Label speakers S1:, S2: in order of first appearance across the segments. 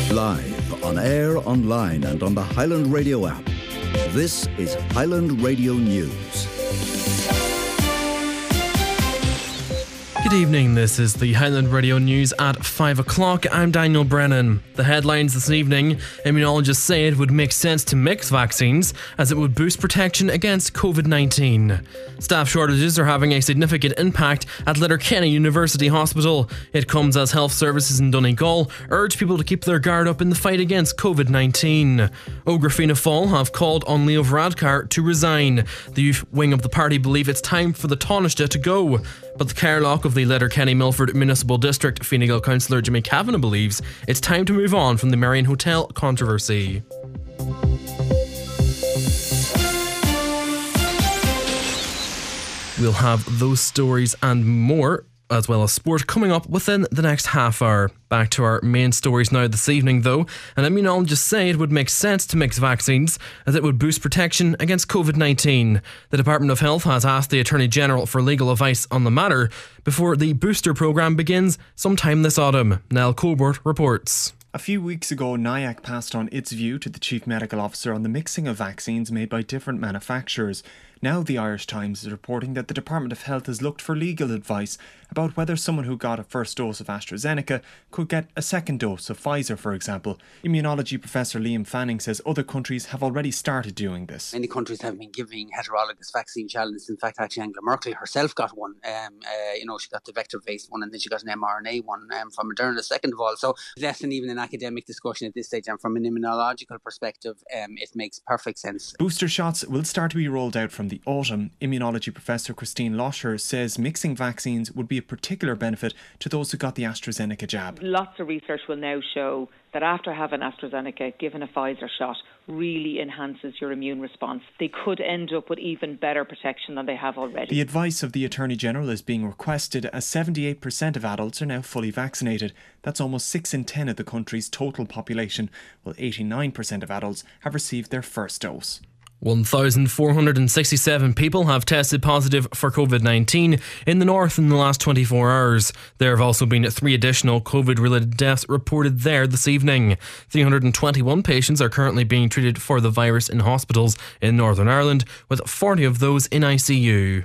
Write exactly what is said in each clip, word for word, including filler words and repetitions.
S1: Live, on air, online and on the Highland Radio app. This is Highland Radio News.
S2: Good evening, this is the Highland Radio News at five o'clock. I'm Daniel Brennan. The headlines this evening: immunologists say it would make sense to mix vaccines as it would boost protection against COVID nineteen. Staff shortages are having a significant impact at Letterkenny University Hospital. It comes as health services in Donegal urge people to keep their guard up in the fight against COVID nineteen. Ógra Fianna Fáil have called on Leo Varadkar to resign. The youth wing of the party believe it's time for the Taoiseach to go. But the Carlock of the Letterkenny Milford Municipal District, Fine Gael councillor Jimmy Kavanagh, believes it's time to move on from the Marion Hotel controversy. We'll have those stories and more, as well as sport, coming up within the next half hour. Back to our main stories now this evening though, and immunologists say it would make sense to mix vaccines as it would boost protection against COVID nineteen. The Department of Health has asked the Attorney General for legal advice on the matter before the booster programme begins sometime this autumn. Niall Colbert reports.
S3: A few weeks ago, N I A C passed on its view to the Chief Medical Officer on the mixing of vaccines made by different manufacturers. Now the Irish Times is reporting that the Department of Health has looked for legal advice about whether someone who got a first dose of AstraZeneca could get a second dose of Pfizer, for example. Immunology Professor Liam Fanning says other countries have already started doing this.
S4: Many countries have been giving heterologous vaccine challenges. In fact, actually Angela Merkel herself got one. Um, uh, you know, she got the vector-based one and then she got an mRNA one um, from Moderna, second of all. So less than even an academic discussion at this stage. And from an immunological perspective, um, it makes perfect sense.
S3: Booster shots will start to be rolled out from the autumn. Immunology Professor Christine Losher says mixing vaccines would be a particular benefit to those who got the AstraZeneca jab.
S5: Lots of research will now show that after having AstraZeneca, given a Pfizer shot really enhances your immune response. They could end up with even better protection than they have already.
S3: The advice of the Attorney General is being requested as seventy-eight percent of adults are now fully vaccinated. That's almost six in ten of the country's total population, while eighty-nine percent of adults have received their first dose.
S2: one thousand four hundred sixty-seven people have tested positive for COVID nineteen in the north in the last twenty-four hours. There have also been three additional COVID-related deaths reported there this evening. three hundred twenty-one patients are currently being treated for the virus in hospitals in Northern Ireland, with forty of those in I C U.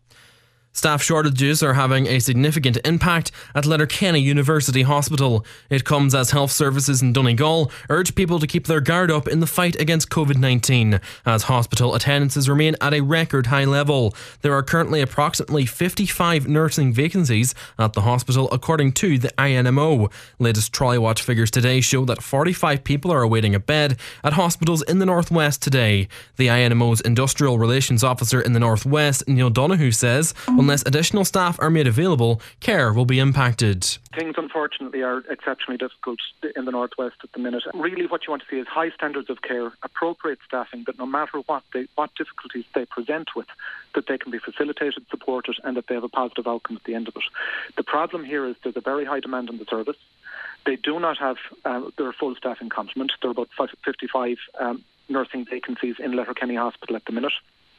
S2: Staff shortages are having a significant impact at Letterkenny University Hospital. It comes as health services in Donegal urge people to keep their guard up in the fight against COVID nineteen, as hospital attendances remain at a record high level. There are currently approximately fifty-five nursing vacancies at the hospital, according to the I N M O. Latest Trolley Watch figures today show that forty-five people are awaiting a bed at hospitals in the northwest today. The I N M O's Industrial Relations Officer in the northwest, Neil Donoghue, says unless additional staff are made available, care will be impacted.
S6: Things unfortunately are exceptionally difficult in the northwest at the minute. Really what you want to see is high standards of care, appropriate staffing, that no matter what they, what difficulties they present with, that they can be facilitated, supported, and that they have a positive outcome at the end of it. The problem here is there's a very high demand on the service. They do not have uh, their full staffing complement. There are about fifty-five um, nursing vacancies in Letterkenny Hospital at the minute.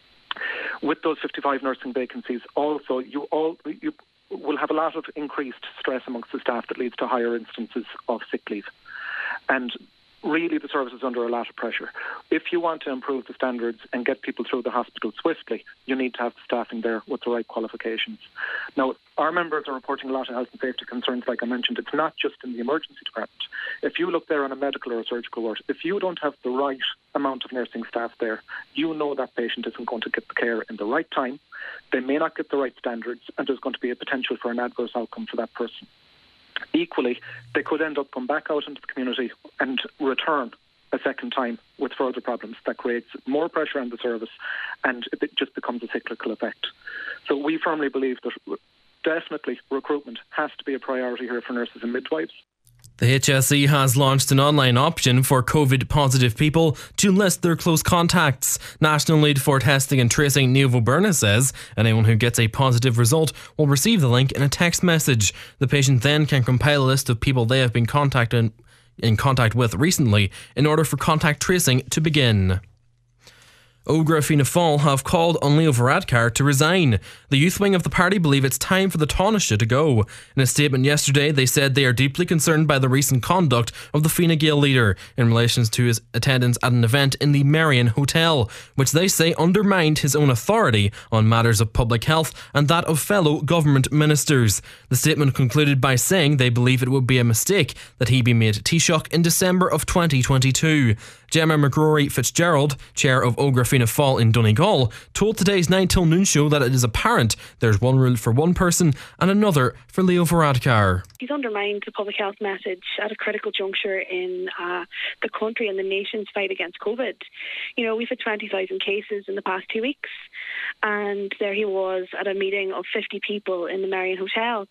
S6: With those fifty-five nursing vacancies, also you all you will have a lot of increased stress amongst the staff that leads to higher instances of sick leave. And really the service is under a lot of pressure. If you want to improve the standards and get people through the hospital swiftly, you need to have the staffing there with the right qualifications. Now, our members are reporting a lot of health and safety concerns, like I mentioned. It's not just in the emergency department. If you look there on a medical or a surgical ward, if you don't have the right amount of nursing staff there, you know that patient isn't going to get the care in the right time. They may not get the right standards, and there's going to be a potential for an adverse outcome for that person. Equally, they could end up going back out into the community and return a second time with further problems. That creates more pressure on the service, and it just becomes a cyclical effect. So we firmly believe that definitely recruitment has to be a priority here for nurses and midwives.
S2: The H S E has launched an online option for COVID-positive people to list their close contacts. National Lead for Testing and Tracing Niamh Byrne says anyone who gets a positive result will receive the link in a text message. The patient then can compile a list of people they have been contacted in contact with recently in order for contact tracing to begin. Ógra Fianna Fáil have called on Leo Varadkar to resign. The youth wing of the party believe it's time for the Taoiseach to go. In a statement yesterday, they said they are deeply concerned by the recent conduct of the Fine Gael leader in relation to his attendance at an event in the Marion Hotel, which they say undermined his own authority on matters of public health and that of fellow government ministers. The statement concluded by saying they believe it would be a mistake that he be made Taoiseach in December of twenty twenty-two. Gemma McGrory Fitzgerald, chair of Ógra Fianna Fáil in Donegal, told today's nine till noon show that it is apparent there's one rule for one person and another for Leo Varadkar.
S7: He's undermined the public health message at a critical juncture in uh, the country and the nation's fight against COVID. You know, we've had twenty thousand cases in the past two weeks, and there he was at a meeting of fifty people in the Marion Hotel.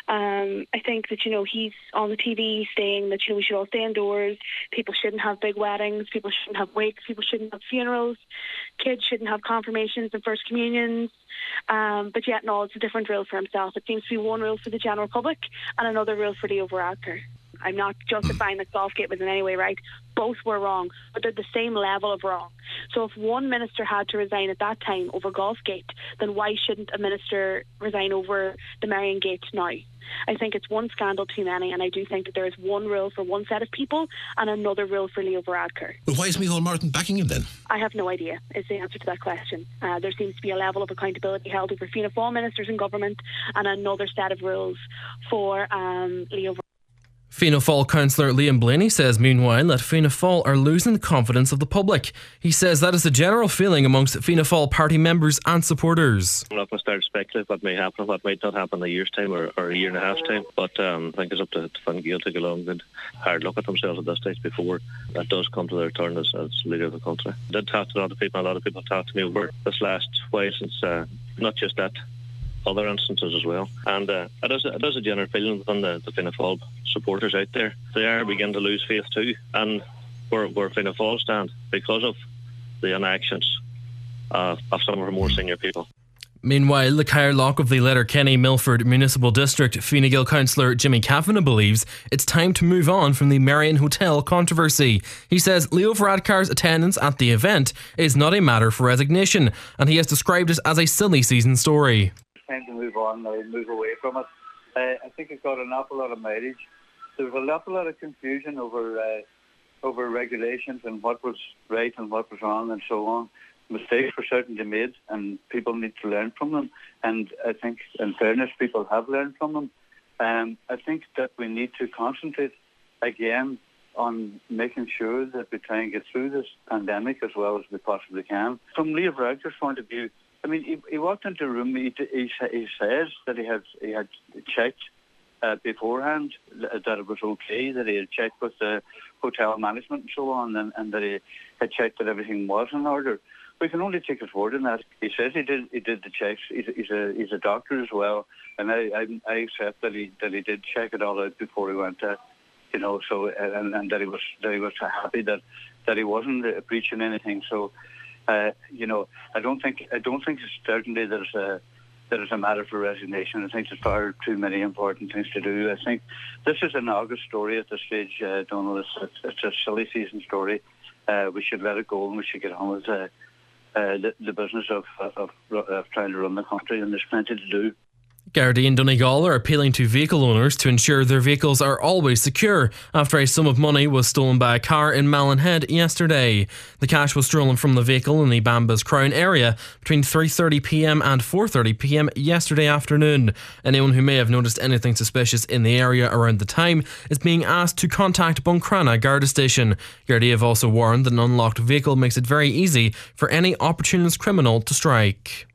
S7: Um, I think that, you know, he's on the T V saying that, you know, we should all stay indoors, people shouldn't have big weddings, people shouldn't have wakes, people shouldn't have funerals, kids shouldn't have confirmations and first communions. Um, but yet, no, it's a different rule for himself. It seems to be one rule for the general public and another rule for Leo Varadkar. I'm not justifying that Golfgate was in any way right. Both were wrong, but they're the same level of wrong. So if one minister had to resign at that time over Golfgate, then why shouldn't a minister resign over the Marion Gate now? I think it's one scandal too many, and I do think that there is one rule for one set of people and another rule for Leo Varadkar.
S8: But why is Micheál Martin backing him then?
S7: I have no idea is the answer to that question. Uh, there seems to be a level of accountability held over Fianna Fáil ministers in government and another set of rules for um, Leo Varadkar.
S2: Fianna Fáil councillor Liam Blaney says, meanwhile, that Fianna Fáil are losing the confidence of the public. He says that is the general feeling amongst Fianna Fáil party members and supporters.
S9: I'm not going to start to speculate what may happen, what might not happen in a year's time or, or a year and a half's time, but um, I think it's up to Fine Gael to take a long, good, hard look at themselves at this stage before that does come to their turn as, as leader of the country. I did talk to a lot of people, a lot of people talked to me over this last while since, uh, not just that, other instances as well. And uh, it, is, it is a general feeling within the, the Fianna Fáil supporters out there. They are beginning to lose faith too, and where, where Fianna Fáil stand because of the inactions uh, of some of our more senior people.
S2: Meanwhile, the Cairlock of the Letterkenny Milford Municipal District, Fine Gael councillor Jimmy Kavanagh believes it's time to move on from the Marion Hotel controversy. He says Leo Varadkar's attendance at the event is not a matter for resignation, and he has described it as a silly season story.
S10: Time to move on now, move away from it. Uh, I think it got an awful lot of mileage. There was an awful lot of confusion over uh, over regulations and what was right and what was wrong and so on. Mistakes were certainly made and people need to learn from them. And I think, in fairness, people have learned from them. Um, I think that we need to concentrate again on making sure that we try and get through this pandemic as well as we possibly can. From Leo Varadkar's point of view, I mean, he, he walked into a room, he, he, he says that he had, he had checked uh, beforehand that it was okay, that he had checked with the hotel management and so on, and, and that he had checked that everything was in order. We can only take his word on that. He says he did he did the checks. He's, he's a he's a doctor as well, and I, I I accept that he that he did check it all out before he went there, you know. So and, and that he was that he was happy that that he wasn't uh, breaching anything. So. Uh, you know, I don't think I don't think it's certainly there's a there's a matter for resignation. I think there's far too many important things to do. I think this is an August story at this stage, uh, Donald. It's, it's a silly season story. Uh, we should let it go and we should get on with uh, uh, the, the business of, of of trying to run the country. And there's plenty to do.
S2: Gardaí and Donegal are appealing to vehicle owners to ensure their vehicles are always secure after a sum of money was stolen by a car in Mallinhead yesterday. The cash was stolen from the vehicle in the Bambas Crown area between three thirty p m and four thirty p m yesterday afternoon. Anyone who may have noticed anything suspicious in the area around the time is being asked to contact Buncrana Garda Station. Gardaí have also warned that an unlocked vehicle makes it very easy for any opportunist criminal to strike.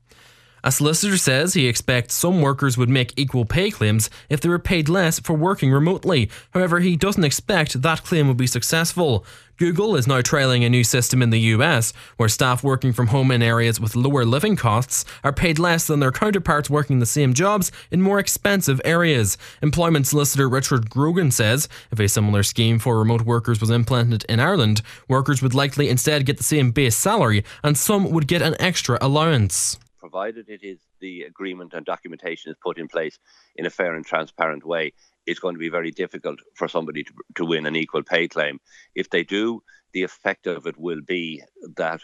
S2: A solicitor says he expects some workers would make equal pay claims if they were paid less for working remotely. However, he doesn't expect that claim will be successful. Google is now trialling a new system in the U S where staff working from home in areas with lower living costs are paid less than their counterparts working the same jobs in more expensive areas. Employment solicitor Richard Grogan says if a similar scheme for remote workers was implemented in Ireland, workers would likely instead get the same base salary and some would get an extra allowance.
S11: Provided it is the agreement and documentation is put in place in a fair and transparent way, it's going to be very difficult for somebody to, to win an equal pay claim. If they do, the effect of it will be that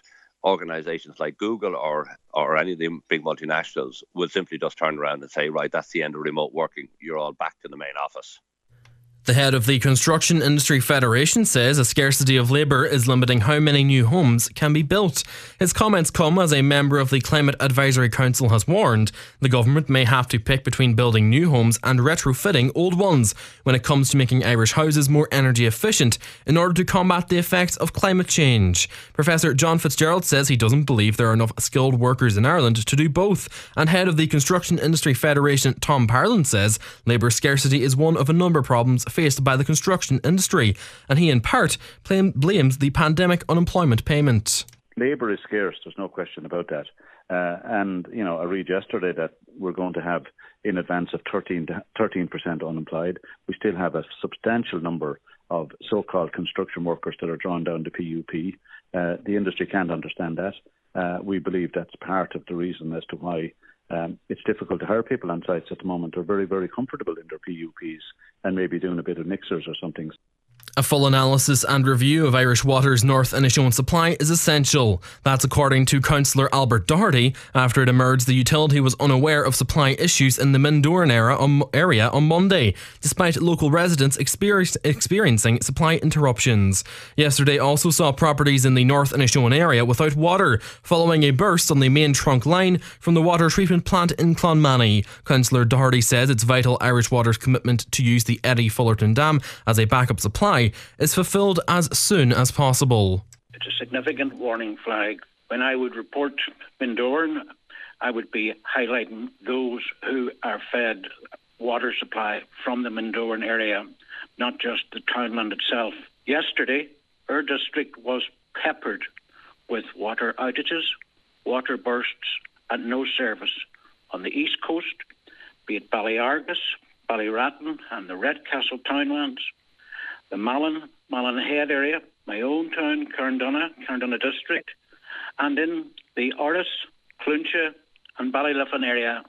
S11: organisations like Google or or any of the big multinationals will simply just turn around and say, right, that's the end of remote working. You're all back to the main office.
S2: The head of the Construction Industry Federation says a scarcity of labour is limiting how many new homes can be built. His comments come as a member of the Climate Advisory Council has warned the government may have to pick between building new homes and retrofitting old ones when it comes to making Irish houses more energy efficient in order to combat the effects of climate change. Professor John Fitzgerald says he doesn't believe there are enough skilled workers in Ireland to do both. And head of the Construction Industry Federation, Tom Parlin, says labour scarcity is one of a number of problems faced by the construction industry, and he in part blames the pandemic unemployment payment.
S12: Labour is scarce, there's no question about that. Uh, and, you know, I read yesterday that we're going to have in advance of thirteen percent unemployed. We still have a substantial number of so-called construction workers that are drawn down to P U P. Uh, the industry can't understand that. Uh, we believe that's part of the reason as to why Um, it's difficult to hire people on sites at the moment. They're very, very comfortable in their P U Ps and maybe doing a bit of mixers or something.
S2: A full analysis and review of Irish Water's North Inishowen supply is essential. That's according to Councillor Albert Doherty, after it emerged the utility was unaware of supply issues in the Mindoran area on Monday, despite local residents experiencing supply interruptions. Yesterday also saw properties in the North Inishowen area without water, following a burst on the main trunk line from the water treatment plant in Clonmany. Councillor Doherty says it's vital Irish Water's commitment to use the Eddie Fullerton Dam as a backup supply is fulfilled as soon as possible.
S13: It's a significant warning flag. When I would report Mindoran, I would be highlighting those who are fed water supply from the Mindoran area, not just the townland itself. Yesterday, our district was peppered with water outages, water bursts and no service on the east coast, be it Ballyargus, Ballyratton and the Redcastle townlands, the Malin, Malin Head area, my own town, Carndonna, Carndonna district, and in the Orris, Cluncha and Ballyliffin area.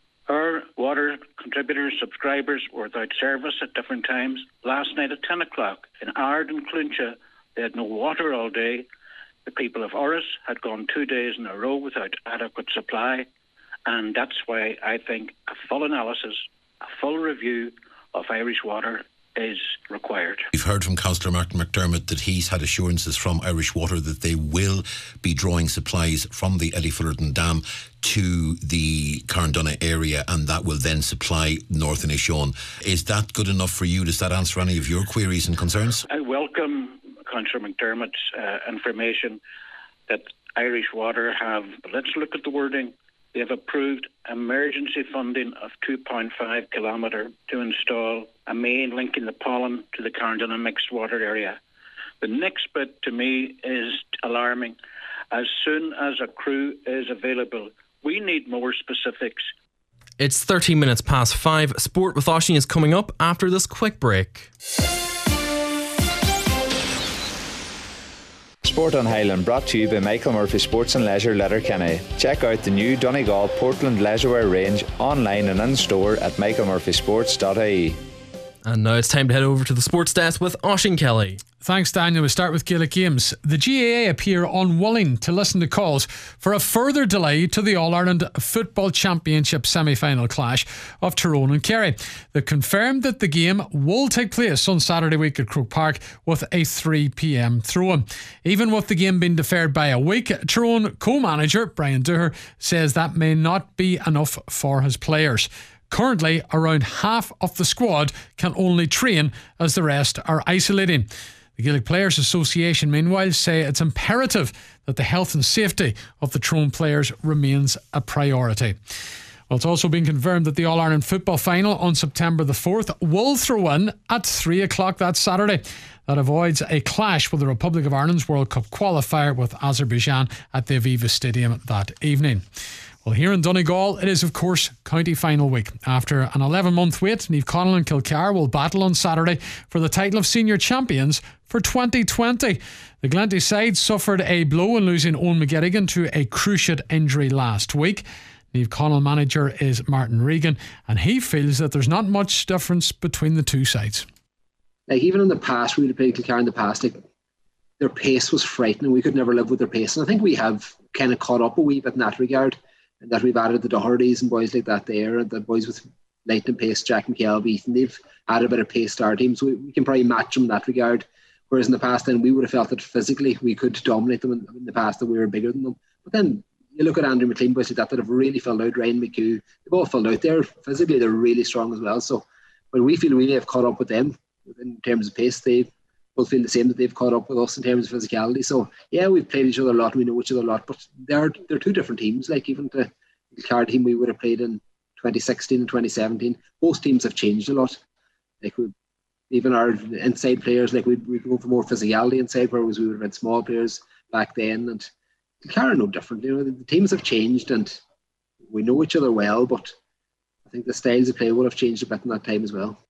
S13: Our water contributors, subscribers were without service at different times. Last night at ten o'clock in Ard and Cluncha, they had no water all day. The people of Orris had gone two days in a row without adequate supply, and that's why I think a full analysis, a full review of Irish Water is required.
S8: We've heard from Councillor Martin McDermott that he's had assurances from Irish Water that they will be drawing supplies from the Eddie Fullerton Dam to the Carndonna area, and that will then supply North Inishowen. Is that good enough for you? Does that answer any of your queries and concerns?
S13: I welcome Councillor McDermott's uh, information that Irish Water have, let's look at the wording, they have approved emergency funding of two point five kilometre to install a main linking the Pollen to the Carndonna mixed water area. The next bit to me is alarming. As soon as a crew is available, we need more specifics.
S2: It's thirteen minutes past five. Sport with Oisín is coming up after this quick break.
S14: Sport on Highland brought to you by Michael Murphy Sports and Leisure Letterkenny. Check out the new Donegal Portland Leisurewear range online and in store at michael murphy sports dot I E.
S2: And now it's time to head over to the sports desk with Oisín Kelly.
S15: Thanks, Daniel. We start with Gaelic Games. The G A A appear unwilling to listen to calls for a further delay to the All-Ireland Football Championship semi-final clash of Tyrone and Kerry. They confirmed that the game will take place on Saturday week at Croke Park with a three p.m. throw-in. Even with the game being deferred by a week, Tyrone co-manager Brian Dooher says that may not be enough for his players. Currently, around half of the squad can only train as the rest are isolating. The Gaelic Players Association, meanwhile, say it's imperative that the health and safety of the Tyrone players remains a priority. Well, it's also been confirmed that the All-Ireland football final on September the fourth will throw in at three o'clock that Saturday. That avoids a clash with the Republic of Ireland's World Cup qualifier with Azerbaijan at the Aviva Stadium that evening. Well, here in Donegal, it is, of course, county final week. After an eleven-month wait, Niamh Conaill and Kilcar will battle on Saturday for the title of senior champions for twenty twenty. The Glenty side suffered a blow in losing Owen McGettigan to a cruciate injury last week. Niamh Conaill manager is Martin Regan, and he feels that there's not much difference between the two sides.
S16: Like, even in the past, we would have played Kilcar in the past, like, their pace was frightening. We could never live with their pace. And I think we have kind of caught up a wee bit in that regard, and that we've added the Dohertys and boys like that there, and the boys with lightning pace, Jack McKelvey, Ethan, they've added a bit of pace to our team. So we, we can probably match them in that regard. Whereas in the past, then we would have felt that physically we could dominate them in, in the past, that we were bigger than them. But then you look at Andrew McLean, boys like that, that have really filled out, Ryan McHugh, they've all filled out there. Physically, they're really strong as well. So when we feel we have caught up with them in terms of pace, they will feel the same, that they've caught up with us in terms of physicality. So yeah, we've played each other a lot, we know each other a lot, but they're they're two different teams. Like even the, the Clare team we would have played in twenty sixteen and twenty seventeen, both teams have changed a lot. Like we, even our inside players, like we'd, we'd go for more physicality inside, whereas we would have had small players back then. And Clare are no different. You know, the, the teams have changed and we know each other well, but I think the styles of play would have changed a bit in that time as well.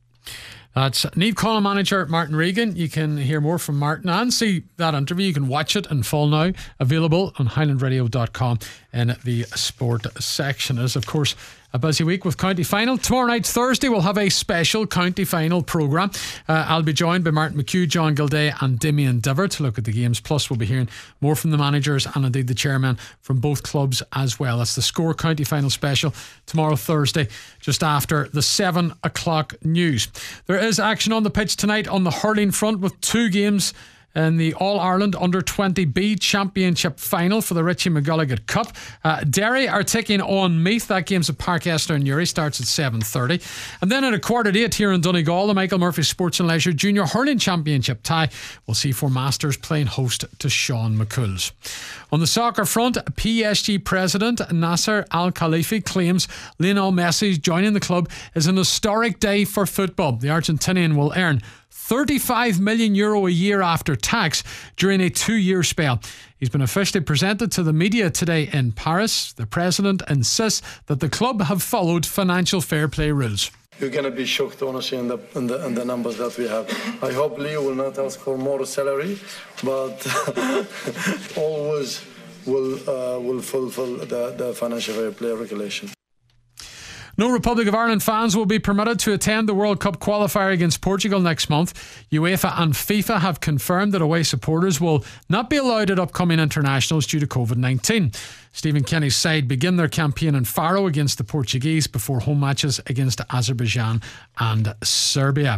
S15: That's Niamh Conn manager Martin Regan. You can hear more from Martin and see that interview. You can watch it in full now. Available on highland radio dot com in the sport section. As of course a busy week with county final. Tomorrow night, Thursday, we'll have a special county final programme. Uh, I'll be joined by Martin McHugh, John Gilday and Damien Diver to look at the games. Plus we'll be hearing more from the managers and indeed the chairman from both clubs as well. That's the Score County Final Special tomorrow, Thursday, just after the seven o'clock news. There is action on the pitch tonight on the hurling front with two games in the All-Ireland Under twenty B Championship Final for the Richie McGulligan Cup. Uh, Derry are taking on Meath. That game's at Park Esther in Newry, starts at seven thirty. And then at a quarter to eight here in Donegal, the Michael Murphy Sports and Leisure Junior Hurling Championship tie will see four Masters playing host to Sean McCool's. On the soccer front, P S G president Nasser Al-Khalifi claims Lionel Messi joining the club is an historic day for football. The Argentinian will earn thirty-five million euro a year after tax during a two-year spell. He's been officially presented to the media today in Paris. The president insists that the club have followed financial fair play rules.
S17: You're going to be shocked, honestly, in the, in the in the numbers that we have. I hope Leo will not ask for more salary, but always will uh, will fulfill the, the financial fair play regulation.
S15: No Republic of Ireland fans will be permitted to attend the World Cup qualifier against Portugal next month. UEFA and FIFA have confirmed that away supporters will not be allowed at upcoming internationals due to COVID nineteen. Stephen Kenny's side begin their campaign in Faro against the Portuguese before home matches against Azerbaijan and Serbia.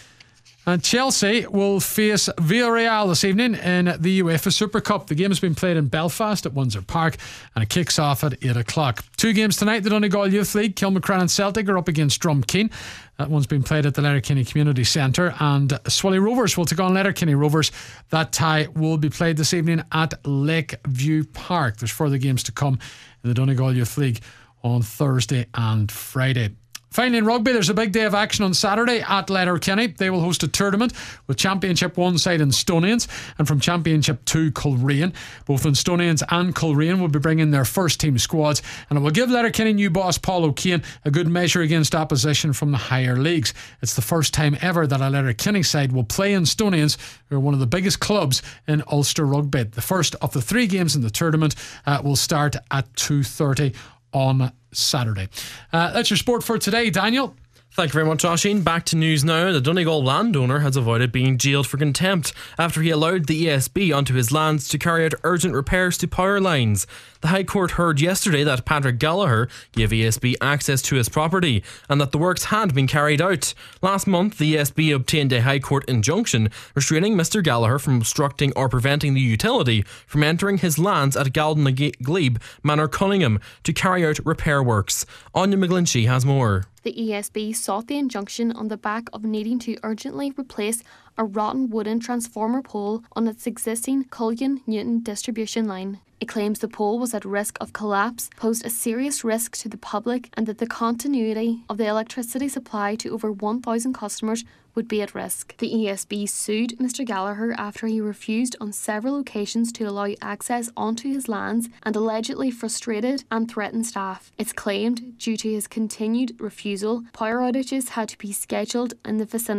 S15: And Chelsea will face Villarreal this evening in the UEFA Super Cup. The game has been played in Belfast at Windsor Park and it kicks off at eight o'clock. Two games tonight, the Donegal Youth League. Kilmacrennan and Celtic are up against Drumkeen. That one's been played at the Letterkenny Community Centre, and Swilly Rovers will take on Letterkenny Rovers. That tie will be played this evening at Lakeview Park. There's further games to come in the Donegal Youth League on Thursday and Friday. Finally, in rugby, there's a big day of action on Saturday at Letterkenny. They will host a tournament with Championship one side in Stonians and from Championship two Coleraine. Both Stonians and Coleraine will be bringing their first team squads, and it will give Letterkenny new boss Paul O'Kane a good measure against opposition from the higher leagues. It's the first time ever that a Letterkenny side will play in Stonians, who are one of the biggest clubs in Ulster rugby. The first of the three games in the tournament uh, will start at two thirty on Saturday. Uh, that's your sport for today, Daniel.
S2: Thank you very much, Oisín. Back to news now. The Donegal landowner has avoided being jailed for contempt after he allowed the E S B onto his lands to carry out urgent repairs to power lines. The High Court heard yesterday that Patrick Gallagher gave E S B access to his property and that the works had been carried out. Last month, the E S B obtained a High Court injunction restraining Mister Gallagher from obstructing or preventing the utility from entering his lands at Galden Glebe, Manor Cunningham, to carry out repair works. Anya McGlinchey has more.
S18: The E S B sought the injunction on the back of needing to urgently replace a rotten wooden transformer pole on its existing Cullion Newton distribution line. It claims the pole was at risk of collapse, posed a serious risk to the public, and that the continuity of the electricity supply to over one thousand customers would be at risk. The E S B sued Mister Gallagher after he refused on several occasions to allow access onto his lands and allegedly frustrated and threatened staff. It's claimed due to his continued refusal, power outages had to be scheduled in the vicinity.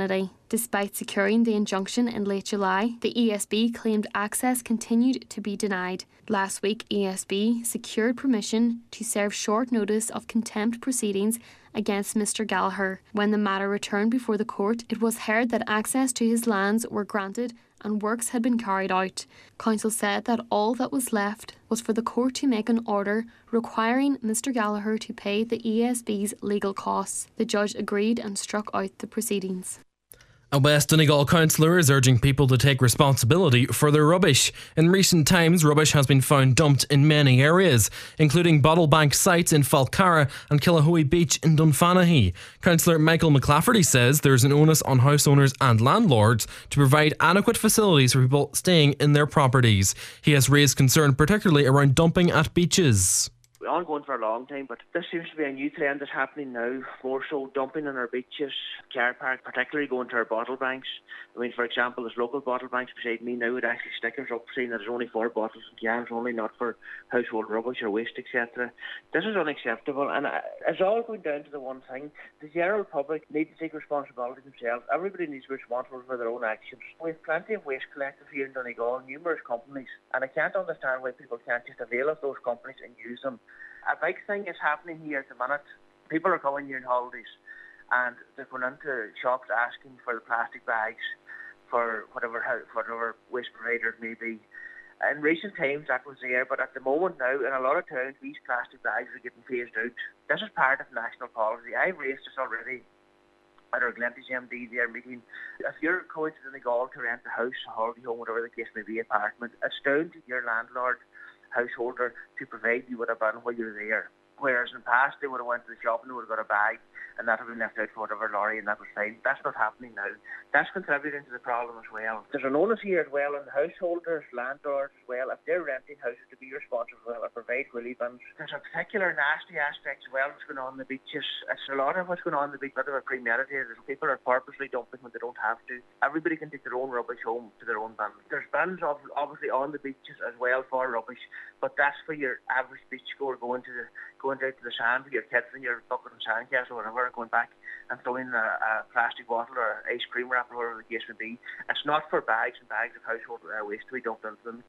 S18: Despite securing the injunction in late July, the E S B claimed access continued to be denied. Last week, E S B secured permission to serve short notice of contempt proceedings against Mr Gallagher. When the matter returned before the court, it was heard that access to his lands were granted and works had been carried out. Council said that all that was left was for the court to make an order requiring Mr Gallagher to pay the E S B's legal costs. The judge agreed and struck out the proceedings.
S2: A West Donegal councillor is urging people to take responsibility for their rubbish. In recent times, rubbish has been found dumped in many areas, including bottle bank sites in Falcara and Killahoe Beach in Dunfanaghy. Councillor Michael McClafferty says there's an onus on house owners and landlords to provide adequate facilities for people staying in their properties. He has raised concern particularly around dumping at beaches.
S19: Ongoing for a long time, but this seems to be a new trend that's happening now, more so dumping on our beaches, car park, particularly going to our bottle banks. I mean, for example, there's local bottle banks beside me now with actually stickers up saying that there's only four bottles and cans only, not for household rubbish or waste, et cetera. This is unacceptable, and it's all going down to the one thing: the general public need to take responsibility themselves. Everybody needs to be responsible for their own actions. We have plenty of waste collectors here in Donegal, numerous companies, and I can't understand why people can't just avail of those companies and use them. A big thing is happening here at the minute. People are coming here on holidays and they're going into shops asking for the plastic bags for whatever whatever waste provider it may be. In recent times that was there, but at the moment now, in a lot of towns, these plastic bags are getting phased out. This is part of national policy. I raised this already at our Glenties M D there meeting. If you're going to Donegal to rent a house, a holiday home, whatever the case may be, apartment, it's down to your landlord, householder, to provide you with a bin while you're there. Whereas in the past they would have went to the shop and they would have got a bag and that would have been left out for whatever lorry and that was fine. That's not happening now. That's contributing to the problem as well. There's an onus here as well on householders, landlords as well. If they're renting houses, to be responsible and provide willy bins. There's a particular nasty aspect as well that's going on in the beaches. It's a lot of what's going on in the beach, whether it's premeditated. People are purposely dumping when they don't have to. Everybody can take their own rubbish home to their own bin. There's bins obviously on the beaches as well for rubbish, but that's for your average beach goer going to the going out to the sand with your kids and your bucket and sandcastle or whatever, going back and throwing a, a plastic bottle or ice cream wrapper or whatever the case may be. It's not for bags and bags of household uh, waste to be dumped into them.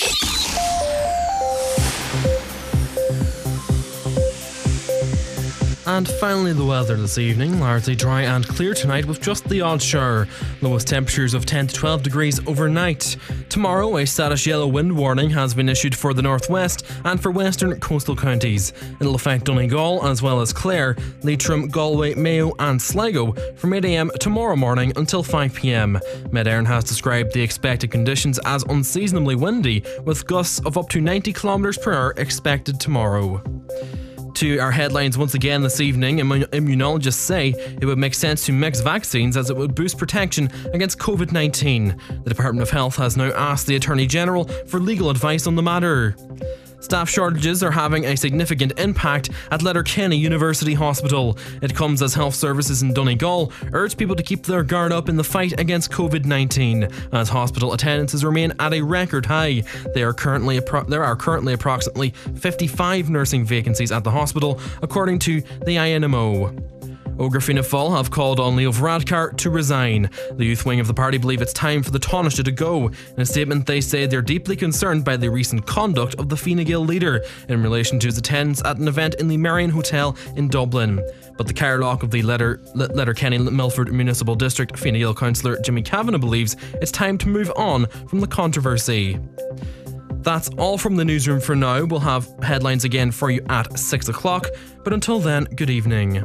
S2: And finally the weather this evening, largely dry and clear tonight with just the odd shower. Lowest temperatures of ten to twelve degrees overnight. Tomorrow a status yellow wind warning has been issued for the northwest and for western coastal counties. It'll affect Donegal as well as Clare, Leitrim, Galway, Mayo and Sligo from eight a m tomorrow morning until five p m. Met Éireann has described the expected conditions as unseasonably windy with gusts of up to ninety kilometres per hour expected tomorrow. To our headlines once again this evening, immunologists say it would make sense to mix vaccines as it would boost protection against COVID nineteen. The Department of Health has now asked the Attorney General for legal advice on the matter. Staff shortages are having a significant impact at Letterkenny University Hospital. It comes as health services in Donegal urge people to keep their guard up in the fight against COVID nineteen, as hospital attendances remain at a record high. There are currently appro- there are currently approximately fifty-five nursing vacancies at the hospital, according to the I N M O. Ógra Fianna Fáil have called on Leo Varadkar to resign. The youth wing of the party believe it's time for the Taoiseach to go. In a statement, they say they're deeply concerned by the recent conduct of the Fine Gael leader in relation to his attendance at an event in the Marion Hotel in Dublin. But the Carlock of the Letter, Letterkenny Milford Municipal District, Fine Gael councillor Jimmy Kavanagh believes it's time to move on from the controversy. That's all from the newsroom for now. We'll have headlines again for you at six o'clock, but until then, good evening.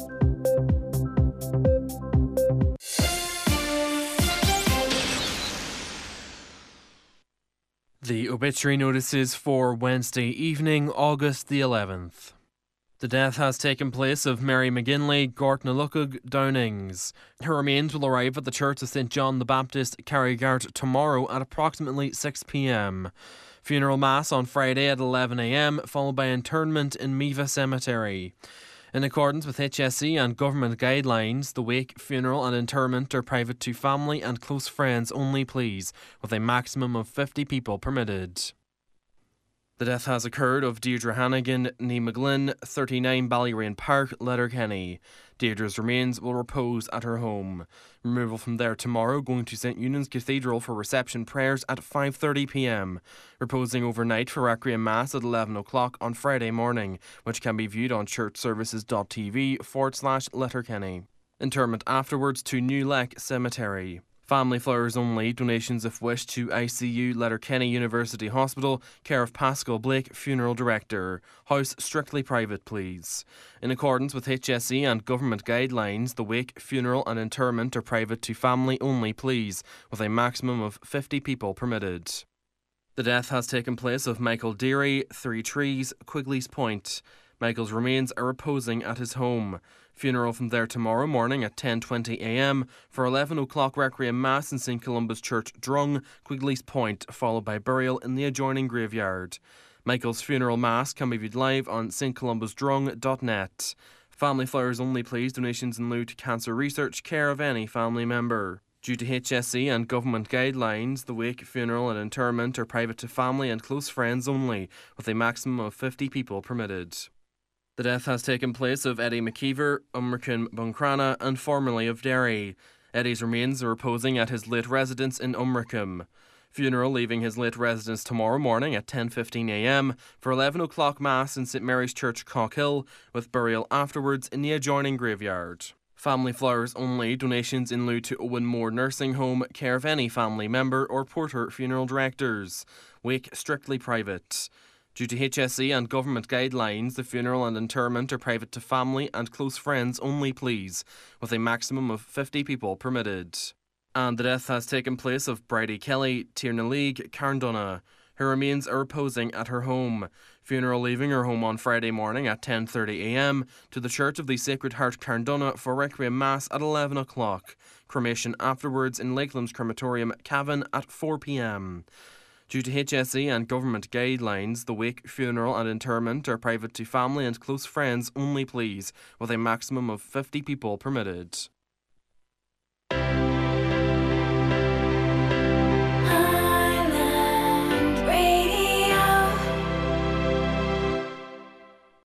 S2: The obituary notices for Wednesday evening, August the eleventh. The death has taken place of Mary McGinley, Gortnalucug, Downings. Her remains will arrive at the Church of Saint John the Baptist, Carrigart, tomorrow at approximately six p m. Funeral Mass on Friday at eleven a m, followed by interment in Meva Cemetery. In accordance with H S E and government guidelines, the wake, funeral and interment are private to family and close friends only, please, with a maximum of fifty people permitted. The death has occurred of Deirdre Hannigan, Nee McGlynn, thirty-nine Ballyrain Park, Letterkenny. Deirdre's remains will repose at her home. Removal from there tomorrow, going to St Eunan's Cathedral for reception prayers at five thirty p m. Reposing overnight for Requiem Mass at eleven o'clock on Friday morning, which can be viewed on churchservices.tv forward slash Letterkenny. Interment afterwards to New Leck Cemetery. Family flowers only, donations if wished to I C U Letterkenny University Hospital, care of Pascal Blake, Funeral Director. House strictly private, please. In accordance with H S E and government guidelines, the wake, funeral and interment are private to family only, please, with a maximum of fifty people permitted. The death has taken place of Michael Deary, Three Trees, Quigley's Point. Michael's remains are reposing at his home. Funeral from there tomorrow morning at ten twenty a m for eleven o'clock Requiem Mass in St Columba's Church, Drung, Quigley's Point, followed by burial in the adjoining graveyard. Michael's funeral mass can be viewed live on s t columbus drung dot net. Family flowers only, please. Donations in lieu to cancer research, care of any family member. Due to H S E and government guidelines, the wake, funeral and interment are private to family and close friends only, with a maximum of fifty people permitted. The death has taken place of Eddie McKeever, Umrican Buncrana, and formerly of Derry. Eddie's remains are reposing at his late residence in Umricum. Funeral leaving his late residence tomorrow morning at ten fifteen a m for eleven o'clock Mass in St Mary's Church, Cockhill, with burial afterwards in the adjoining graveyard. Family flowers only, donations in lieu to Owen Moore Nursing Home, care of any family member or Porter Funeral Directors. Wake strictly private. Due to H S E and government guidelines, the funeral and interment are private to family and close friends only, please, with a maximum of fifty people permitted. And the death has taken place of Bridie Kelly, Tierna League, Carndonagh. Her remains are reposing at her home. Funeral leaving her home on Friday morning at ten thirty a m to the Church of the Sacred Heart, Carndonagh, for Requiem Mass at eleven o'clock. Cremation afterwards in Lakeland's Crematorium, Cavan, at four p m Due to H S E and government guidelines, the wake, funeral and interment are private to family and close friends only, please, with a maximum of fifty people permitted.